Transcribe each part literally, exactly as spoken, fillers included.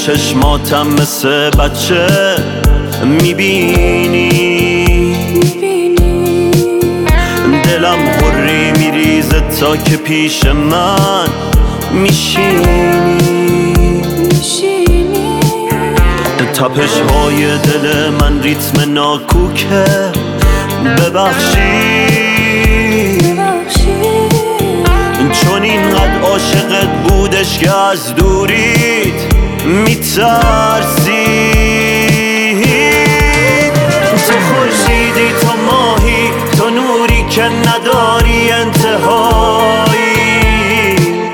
چشماتم مثل بچه میبینی، دلم حری میریزه تا که پیش من میشینی. تپش های دل من ریتم ناکوکه، ببخشی چون اینقدر عاشقت بودش که از دوریت میترسی. تو خورشیدی، تو ماهی، تو نوری که نداری انتهایی.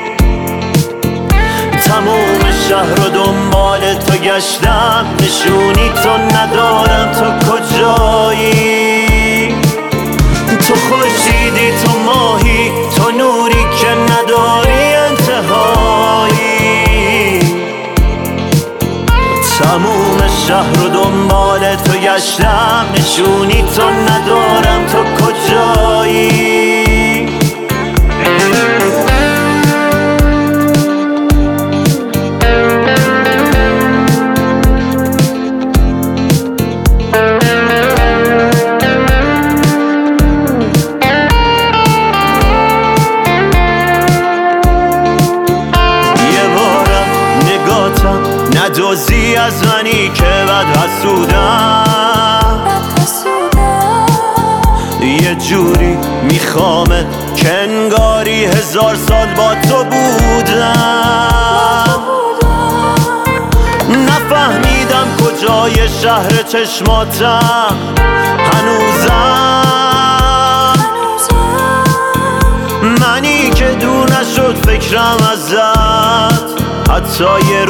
تموم شهر رو دنبال تو گشتم، نشونی تو ندارم، تو کجایی؟ تو خورشیدی، تو ماهی، تو نوری که نداری انتهایی. تموم شهر رو دنبال تو گشتم، نشونی تو ندارم، تو کجایی؟ ندوزی از منی که بد حسودم، یه جوری میخوامه که انگاری هزار سال با تو بودم. نفهمیدم کجای شهر چشماتم هنوزم، منی که دور نشد فکرم ازت حتی یه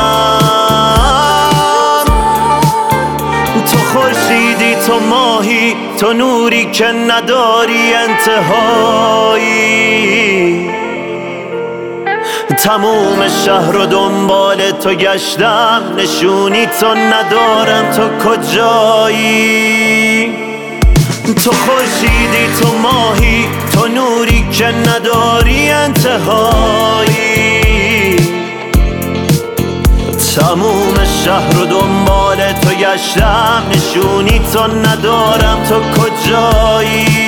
روزم. تو خورشیدی، تو ماهی، تو نوری که نداری انتهایی. تموم شهر رو دنبال تو گشتم، نشونی تو ندارم، تو کجایی؟ تو خورشیدی، تو ماهی، تو نوری که نداری انتهایی. تموم شهر رو دنبال تو گشتم، نشونی تو ندارم، تو کجایی؟